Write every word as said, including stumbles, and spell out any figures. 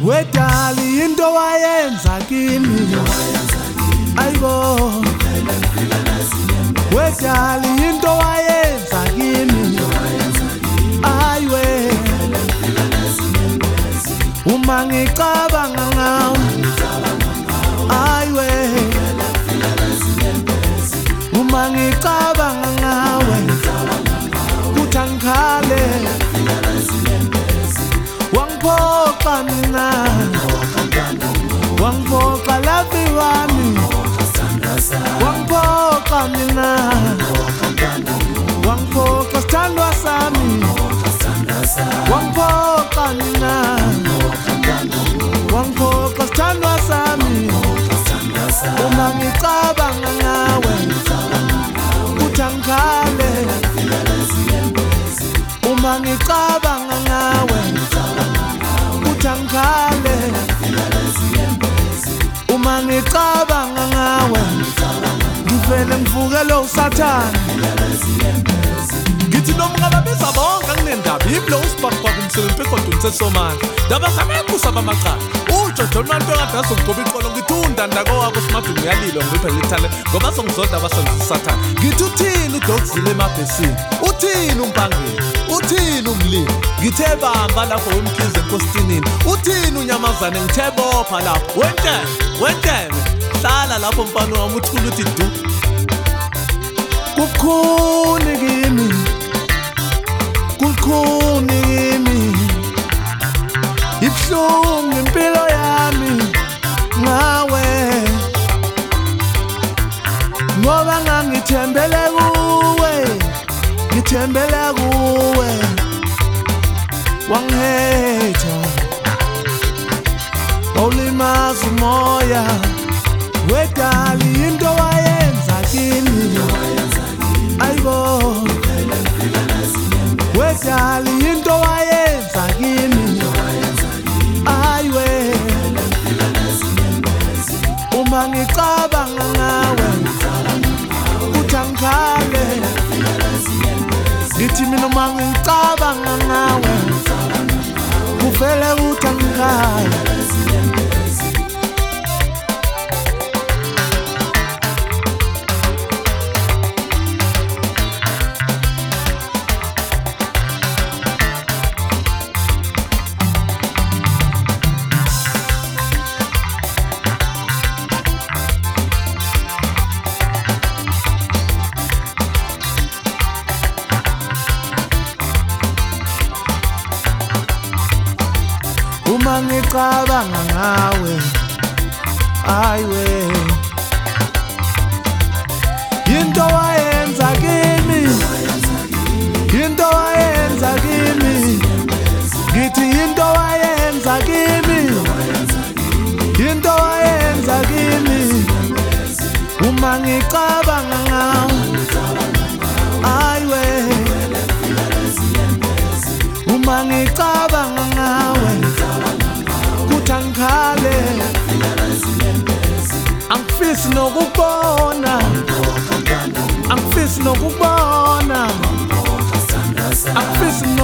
wedali into wayenza kimi ayibo wedali into wayenza kimi ayiwe uma ngicabanga ngawe ayiwe uma ngicabanga ngawe kuthangikhale wangiphoqa mina wangiphoqa lavi wami wangiphoqa mina wangiphoqa sithandwa sami wangiphoqa mina wangiphoqa sithandwa sami uma ngicabanga ngawe kuthangikhale uma ngicabanga ngawe kuthangikhale uma ngicabanga ngawe ngivele ngivukele usathane ngithi nomnqababeza bonke anginendaba yiblo usibhakubhaka umsebenzi bekodwa umthethomandla ndaba samekusa bamaqala uJojo Nonto kade azongigoba iqolo ngithi undandako wakho simadumi uyalilo ngiphe lithale ngoba songizonda abasenza usathane ngithi uthini udokuzile emabhesini uthini umpangeni uthini umlimi ngithe bamba lapho wemkhize enkostinini uthini unyamazane ngithe bopha lapho wentebe wentebe hlala lapho mfana wami uthula uthi du kukhuni kimi kukhuni kimi ibhlungu impilo yami ngawe ngoba ngangithembele kuwe ngithembele kuwe wangihetha awulimaza umoya wedali into wayenza kimi ayibo wedali into wayenza kimi ayiwe uma ngicabanga ngawe kuthangikhale ngithi mina uma ngicabanga ngawe kuvele kuthangikhale uma ngicabanga ngawe ayiwe into wayenza kimi into wayenza kimi ngithi into wayenza kimi into wayenza kimi uma ngicabanga ngawe ayiwe uma ngicabanga ngawe kuthangikhale angifisi nokubona angifisi nokubona angifisi